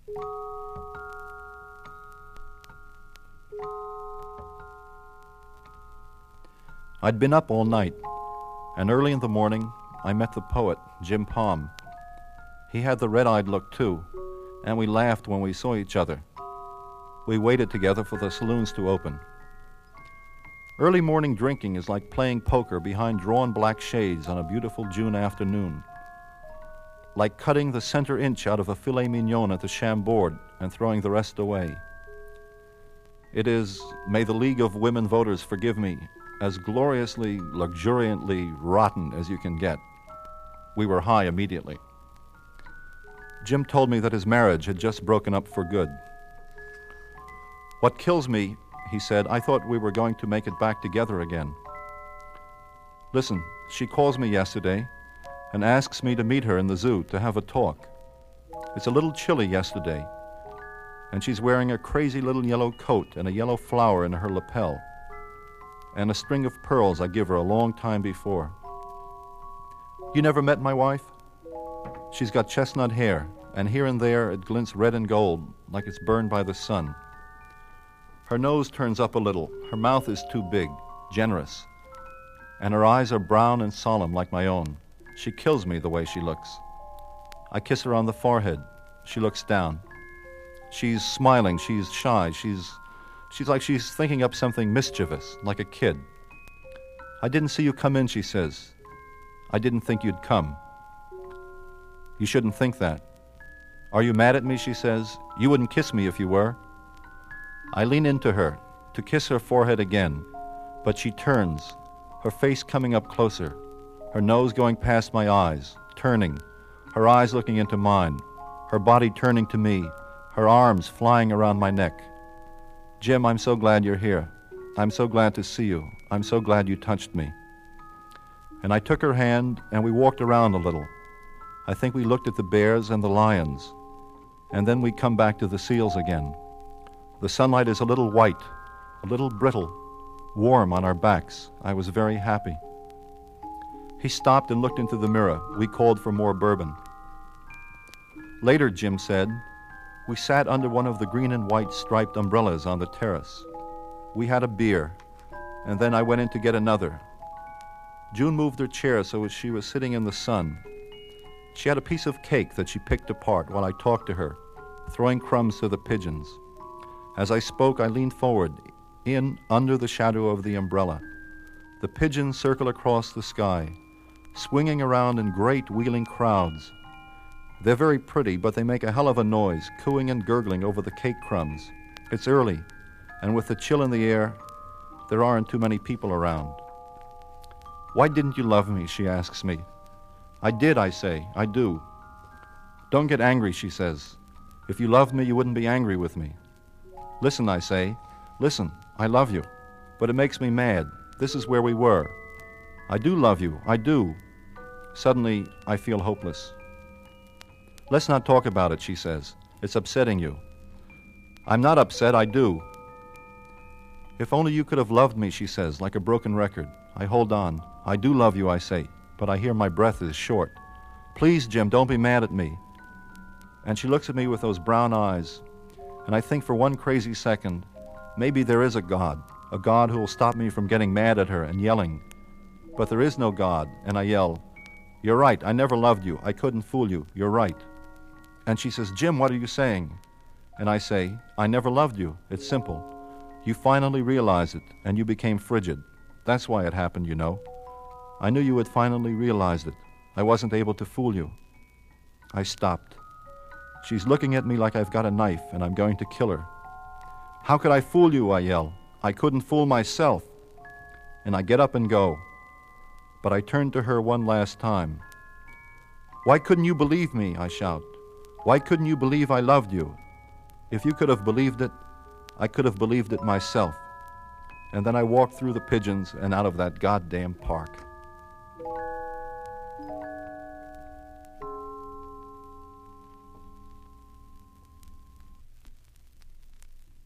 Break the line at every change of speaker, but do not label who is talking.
I'd been up all night, and early in the morning I met the poet, Jim Palm. He had the red-eyed look too, and we laughed when we saw each other. We waited together for the saloons to open. Early morning drinking is like playing poker behind drawn black shades on a beautiful June afternoon, like cutting the center inch out of a filet mignon at the Chambord and throwing the rest away. It is, may the League of Women Voters forgive me, as gloriously, luxuriantly rotten as you can get. We were high immediately. Jim told me that his marriage had just broken up for good. What kills me, he said, I thought we were going to make it back together again. Listen, she calls me yesterday and asks me to meet her in the zoo to have a talk. It's a little chilly yesterday, and she's wearing a crazy little yellow coat and a yellow flower in her lapel, and a string of pearls I give her a long time before. You never met my wife? She's got chestnut hair, and here and there it glints red and gold, like it's burned by the sun. Her nose turns up a little, her mouth is too big, generous, and her eyes are brown and solemn like my own. She kills me the way she looks. I kiss her on the forehead. She looks down. She's smiling, she's shy, she's like she's thinking up something mischievous, like a kid. I didn't see you come in, she says. I didn't think you'd come. You shouldn't think that. Are you mad at me, she says. You wouldn't kiss me if you were. I lean into her to kiss her forehead again, but she turns, her face coming up closer, her nose going past my eyes, turning, her eyes looking into mine, her body turning to me, her arms flying around my neck. Jim, I'm so glad you're here. I'm so glad to see you. I'm so glad you touched me. And I took her hand and we walked around a little. I think we looked at the bears and the lions, and then we come back to the seals again. The sunlight is a little white, a little brittle, warm on our backs. I was very happy. He stopped and looked into the mirror. We called for more bourbon. Later, Jim said, we sat under one of the green and white striped umbrellas on the terrace. We had a beer, and then I went in to get another. June moved her chair so as she was sitting in the sun. She had a piece of cake that she picked apart while I talked to her, throwing crumbs to the pigeons. As I spoke, I leaned forward, in under the shadow of the umbrella. The pigeons circle across the sky, swinging around in great wheeling crowds. They're very pretty, but they make a hell of a noise, cooing and gurgling over the cake crumbs. It's early, and with the chill in the air, there aren't too many people around. Why didn't you love me, she asks me. I did, I say, I do. Don't get angry, she says. If you loved me, you wouldn't be angry with me. Listen, I say, listen, I love you, but it makes me mad. This is where we were. I do love you, I do. Suddenly, I feel hopeless. Let's not talk about it, she says. It's upsetting you. I'm not upset, I do. If only you could have loved me, she says, like a broken record. I hold on. I do love you, I say, but I hear my breath is short. Please, Jim, don't be mad at me. And she looks at me with those brown eyes, and I think for one crazy second, maybe there is a God who will stop me from getting mad at her and yelling. But there is no God, and I yell, you're right, I never loved you, I couldn't fool you, you're right. And she says, Jim, what are you saying? And I say, I never loved you, it's simple. You finally realized it, and you became frigid. That's why it happened, you know. I knew you had finally realized it. I wasn't able to fool you. I stopped. She's looking at me like I've got a knife and I'm going to kill her. How could I fool you, I yell. I couldn't fool myself. And I get up and go. But I turn to her one last time. Why couldn't you believe me, I shout. Why couldn't you believe I loved you? If you could have believed it, I could have believed it myself. And then I walked through the pigeons and out of that goddamn park.